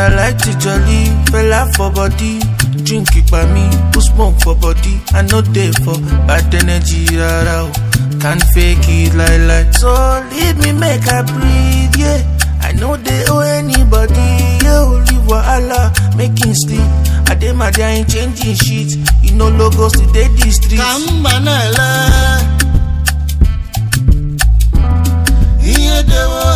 I like to jolly, fella for body. Drink it by me, put smoke for body. I know they for bad energy, rara. Can't fake it like. So leave me make I breathe, yeah. I know they owe anybody, yo. Leave wahala, making sleep. I dey my day ain't changing shit. You know logos today the streets. Kambanala. Iye dewa.